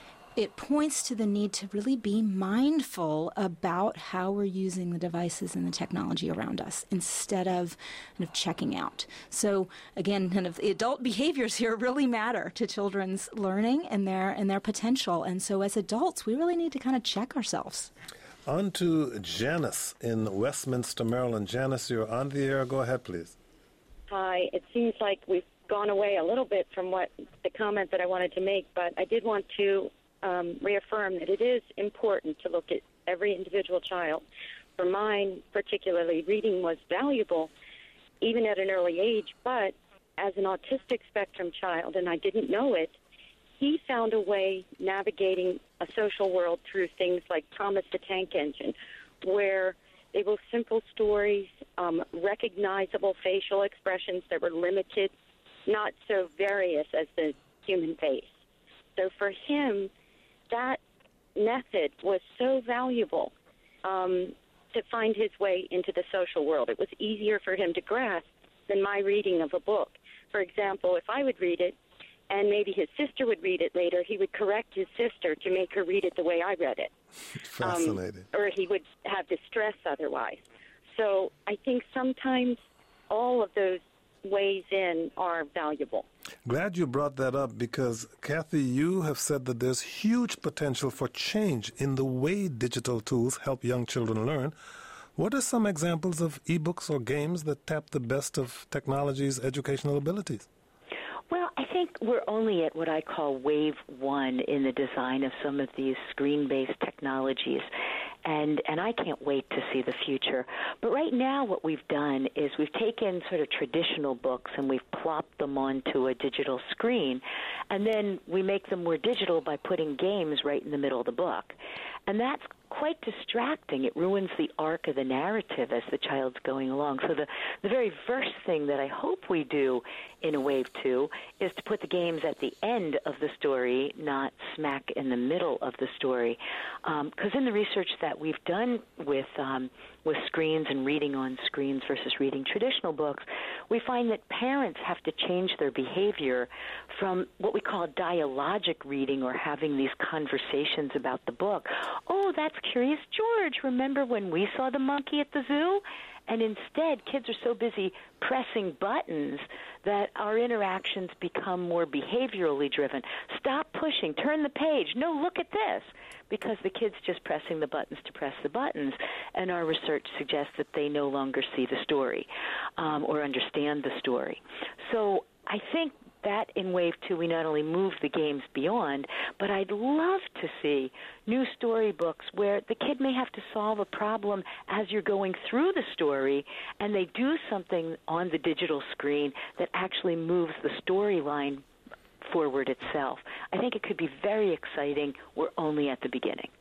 Speaker 3: it points to the need to really be mindful about how we're using the devices and the technology around us instead of kind of checking out. So again, kind of the adult behaviors here really matter to children's learning and their and their potential. And so as adults, we really need to kind of check ourselves.
Speaker 2: On to Janice in Westminster, Maryland. Janice, you're on the air. Go ahead, please.
Speaker 14: Hi. It seems like we've gone away a little bit from what the comment that I wanted to make, but I did want to Um, reaffirm that it is important to look at every individual child. For mine, particularly, reading was valuable even at an early age, but as an autistic spectrum child, and I didn't know it, he found a way navigating a social world through things like Thomas the Tank Engine, where they were simple stories, um, recognizable facial expressions that were limited, not so various as the human face. So for him, that method was so valuable um, to find his way into the social world. It was easier for him to grasp than my reading of a book. For example, if I would read it and maybe his sister would read it later, he would correct his sister to make her read it the way I read it.
Speaker 2: Fascinating.
Speaker 14: Um, or he would have distress otherwise. So I think sometimes all of those ways in are valuable.
Speaker 2: Glad you brought that up, because, Kathy, you have said that there's huge potential for change in the way digital tools help young children learn. What are some examples of e-books or games that tap the best of technology's educational abilities?
Speaker 13: Well, I think we're only at what I call wave one in the design of some of these screen-based technologies. And and I can't wait to see the future. But right now what we've done is we've taken sort of traditional books and we've plopped them onto a digital screen, and then we make them more digital by putting games right in the middle of the book. And that's quite distracting. It ruins the arc of the narrative as the child's going along. So the, the very first thing that I hope we do in a wave two is to put the games at the end of the story, not smack in the middle of the story. Because um, in the research that we've done with um, with screens and reading on screens versus reading traditional books, we find that parents have to change their behavior from what we call dialogic reading, or having these conversations about the book. Oh, that's Curious George. Remember when we saw the monkey at the zoo? And instead, kids are so busy pressing buttons that our interactions become more behaviorally driven. Stop pushing. Turn the page. No, look at this. Because the kid's just pressing the buttons to press the buttons, and our research suggests that they no longer see the story um, or understand the story. So I think that in wave two, we not only move the games beyond, but I'd love to see new storybooks where the kid may have to solve a problem as you're going through the story, and they do something on the digital screen that actually moves the storyline forward itself. I think it could be very exciting. We're only at the beginning.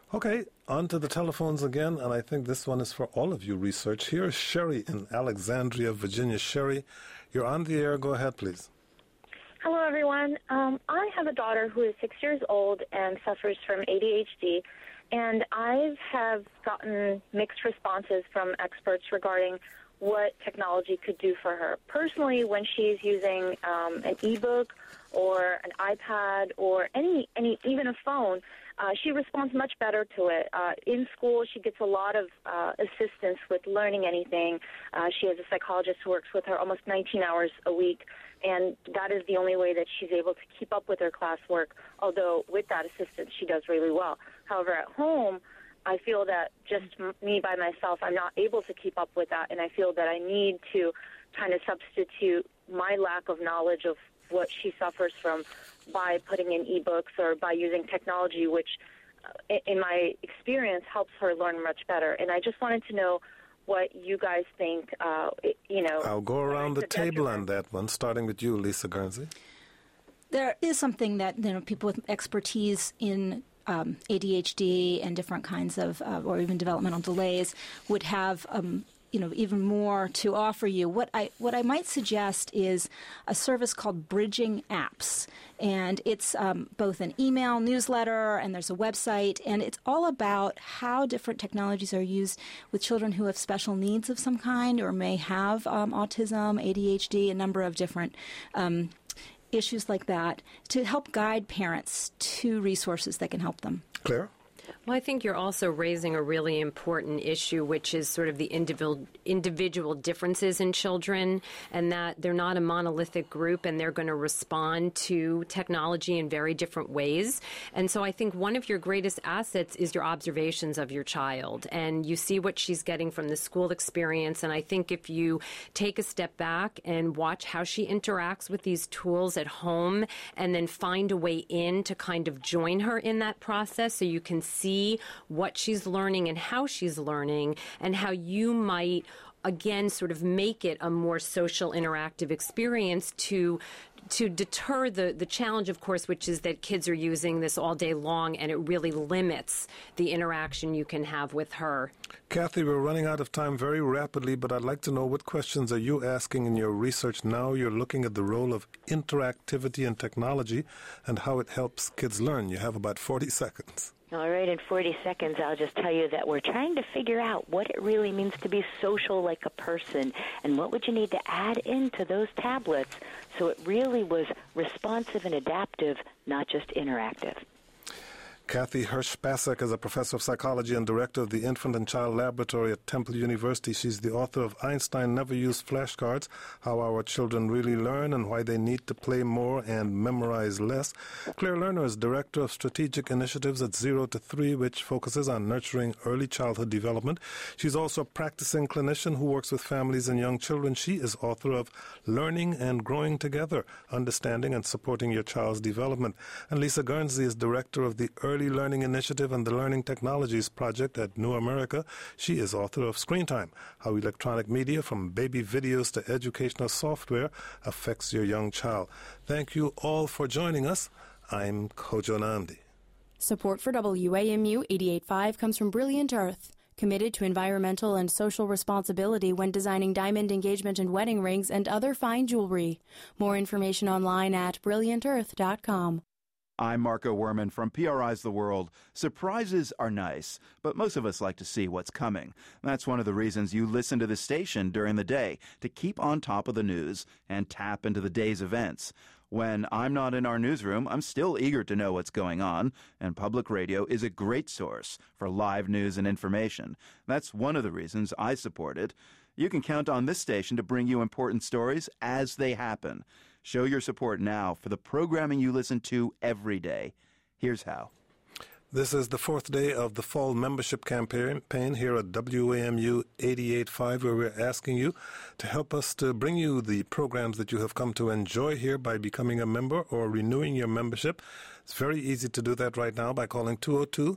Speaker 2: Okay, on to the telephones again, and I think this one is for all of you research. Here is Sherry in Alexandria, Virginia. Sherry, you're on the air. Go ahead, please.
Speaker 15: Hello, everyone. Um, I have a daughter who is six years old and suffers from A D H D, and I have gotten mixed responses from experts regarding what technology could do for her. Personally, when she's using um, an e-book or an iPad or any, any even a phone, uh, she responds much better to it. Uh, in school, she gets a lot of uh, assistance with learning anything. Uh, she has a psychologist who works with her almost nineteen hours a week, and that is the only way that she's able to keep up with her classwork, although with that assistance, she does really well. However, at home, I feel that just me by myself, I'm not able to keep up with that, and I feel that I need to kind of substitute my lack of knowledge of what she suffers from by putting in e-books or by using technology, which, uh, in my experience, helps her learn much better. And I just wanted to know what you guys think, uh, you know.
Speaker 2: I'll go around the table on that one, starting with you, Lisa Guernsey.
Speaker 3: There is something that, you know, people with expertise in um, A D H D and different kinds of, uh, or even developmental delays, would have um, you know, even more to offer you. What I what I might suggest is a service called Bridging Apps, and it's um, both an email newsletter and there's a website, and it's all about how different technologies are used with children who have special needs of some kind or may have um, autism, A D H D, a number of different um, issues like that, to help guide parents to resources that can help them.
Speaker 2: Claire?
Speaker 4: Well, I think you're also raising a really important issue, which is sort of the individual individual differences in children, and that they're not a monolithic group and they're going to respond to technology in very different ways. And so I think one of your greatest assets is your observations of your child, and you see what she's getting from the school experience. And I think if you take a step back and watch how she interacts with these tools at home and then find a way in to kind of join her in that process so you can see see what she's learning and how she's learning, and how you might, again, sort of make it a more social, interactive experience to to deter the, the challenge, of course, which is that kids are using this all day long, and it really limits the interaction you can have with her.
Speaker 2: Kathy, we're running out of time very rapidly, but I'd like to know, what questions are you asking in your research now? You're looking at the role of interactivity in technology and how it helps kids learn. You have about forty seconds.
Speaker 13: All right, in forty seconds, I'll just tell you that we're trying to figure out what it really means to be social like a person, and what would you need to add into those tablets so it really was responsive and adaptive, not just interactive.
Speaker 2: Kathy Hirsch-Pasek is a professor of psychology and director of the Infant and Child Laboratory at Temple University. She's the author of Einstein Never Used Flashcards, How Our Children Really Learn and Why They Need to Play More and Memorize Less. Claire Lerner is director of strategic initiatives at Zero to Three, which focuses on nurturing early childhood development. She's also a practicing clinician who works with families and young children. She is author of Learning and Growing Together, Understanding and Supporting Your Child's Development. And Lisa Guernsey is director of the Early Learning Initiative and the Learning Technologies Project at New America. She is author of Screen Time, How Electronic Media, from baby videos to educational software, affects your young child. Thank you all for joining us. I'm Kojo Nnamdi.
Speaker 1: Support for W A M U eighty-eight point five comes from Brilliant Earth, committed to environmental and social responsibility when designing diamond engagement and wedding rings and other fine jewelry. More information online at brilliant earth dot com.
Speaker 16: I'm Marco Werman from P R I's The World. Surprises are nice, but most of us like to see what's coming. That's one of the reasons you listen to the station during the day, to keep on top of the news and tap into the day's events. When I'm not in our newsroom, I'm still eager to know what's going on, and public radio is a great source for live news and information. That's one of the reasons I support it. You can count on this station to bring you important stories as they happen. Show your support now for the programming you listen to every day. Here's how.
Speaker 2: This is the fourth day of the fall membership campaign here at W A M U eighty-eight point five, where we're asking you to help us to bring you the programs that you have come to enjoy here by becoming a member or renewing your membership. It's very easy to do that right now by calling two oh two,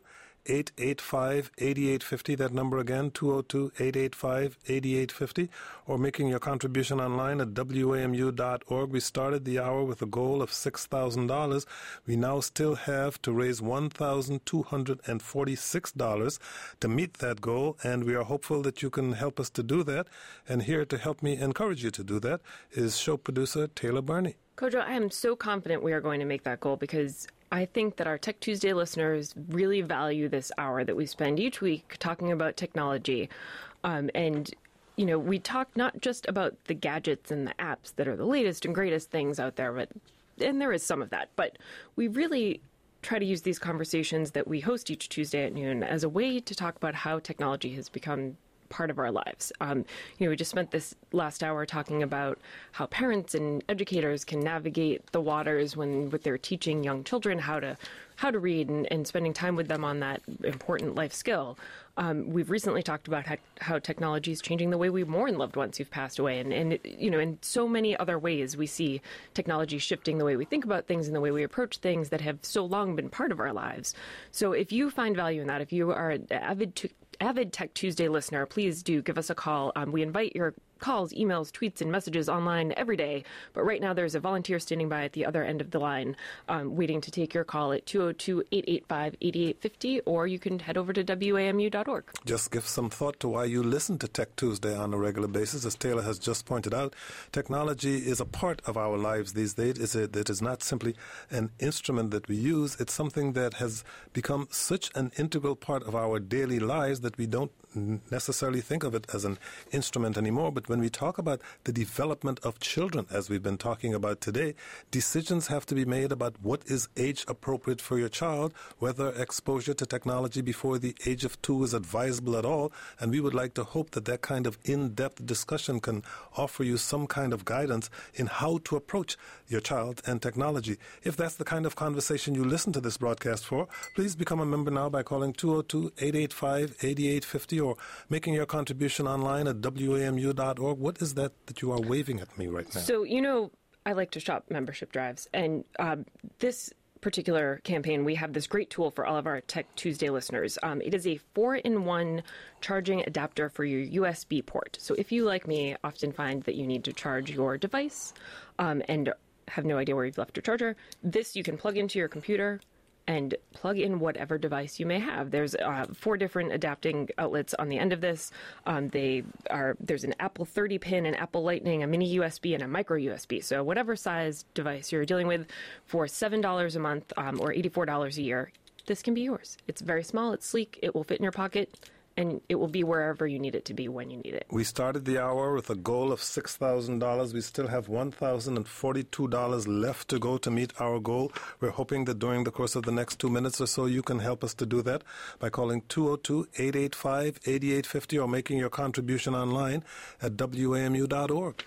Speaker 2: eight eight five, eight eight five zero. That number again, two oh two, eight eight five, eight eight five zero, or making your contribution online at W A M U dot org. We started the hour with a goal of six thousand dollars. We now still have to raise one thousand two hundred forty-six dollars to meet that goal, and we are hopeful that you can help us to do that. And here to help me encourage you to do that is show producer Taylor Burney.
Speaker 10: Kojo, I am so confident we are going to make that goal because I think that our Tech Tuesday listeners really value this hour that we spend each week talking about technology. Um, and, you know, we talk not just about the gadgets and the apps that are the latest and greatest things out there, but and there is some of that. But we really try to use these conversations that we host each Tuesday at noon as a way to talk about how technology has become part of our lives. Um, you know, we just spent this last hour talking about how parents and educators can navigate the waters when with their teaching young children how to how to read and, and spending time with them on that important life skill. Um, we've recently talked about how, how technology is changing the way we mourn loved ones who've passed away. And, and, you know, in so many other ways, we see technology shifting the way we think about things and the way we approach things that have so long been part of our lives. So if you find value in that, if you are an avid t- avid Tech Tuesday listener, please do give us a call. Um, we invite your calls, emails, tweets, and messages online every day. But right now there's a volunteer standing by at the other end of the line um, waiting to take your call at two oh two, eight eight five, eight eight five zero, or you can head over to W A M U dot org.
Speaker 2: Just give some thought to why you listen to Tech Tuesday on a regular basis. As Taylor has just pointed out, technology is a part of our lives these days. It's a, it is not simply an instrument that we use. It's something that has become such an integral part of our daily lives that we don't necessarily think of it as an instrument anymore. But when we talk about the development of children, as we've been talking about today, decisions have to be made about what is age appropriate for your child, whether exposure to technology before the age of two is advisable at all. And we would like to hope that that kind of in-depth discussion can offer you some kind of guidance in how to approach your child and technology. If that's the kind of conversation you listen to this broadcast for, please become a member now by calling two oh two, eight eight five, eight eight five zero or making your contribution online at W A M U dot org. What is that that you are waving at me right now?
Speaker 10: So, you know, I like to shop membership drives. And um, this particular campaign, we have this great tool for all of our Tech Tuesday listeners. Um, it is a four-in-one charging adapter for your U S B port. So if you, like me, often find that you need to charge your device um, and have no idea where you've left your charger, this you can plug into your computer and plug in whatever device you may have. There's uh, four different adapting outlets on the end of this. Um, they are there's an Apple thirty pin, an Apple Lightning, a mini U S B, and a micro U S B. So whatever size device you're dealing with, for seven dollars a month um, or eighty-four dollars a year, this can be yours. It's very small, it's sleek, it will fit in your pocket, and it will be wherever you need it to be when you need it.
Speaker 2: We started the hour with a goal of six thousand dollars. We still have one thousand forty-two dollars left to go to meet our goal. We're hoping that during the course of the next two minutes or so, you can help us to do that by calling two oh two, eight eight five, eight eight five zero or making your contribution online at W A M U dot org.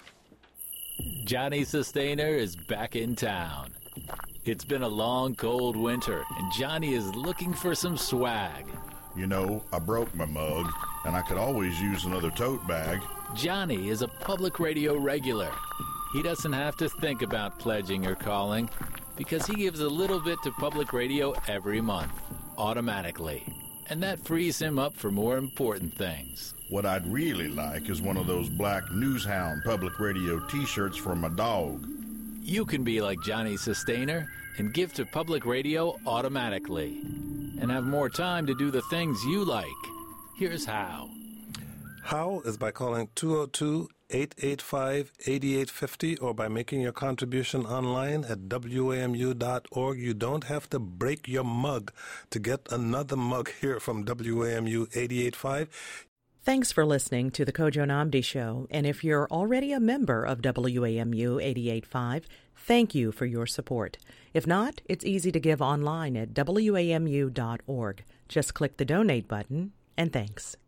Speaker 17: Johnny Sustainer is back in town. It's been a long, cold winter, and Johnny is looking for some swag.
Speaker 18: You know, I broke my mug, and I could always use another tote bag.
Speaker 17: Johnny is a public radio regular. He doesn't have to think about pledging or calling because he gives a little bit to public radio every month, automatically. And that frees him up for more important things.
Speaker 18: What I'd really like is one of those black Newshound public radio t-shirts for my dog.
Speaker 17: You can be like Johnny Sustainer and give to public radio automatically and have more time to do the things you like. Here's how.
Speaker 2: How is by calling two oh two, eight eight five, eight eight five zero or by making your contribution online at W A M U dot org. You don't have to break your mug to get another mug here from W A M U eight eight five.
Speaker 19: Thanks for listening to the Kojo Nnamdi Show. And if you're already a member of W A M U eighty-eight point five, thank you for your support. If not, it's easy to give online at W A M U dot org. Just click the donate button, and thanks.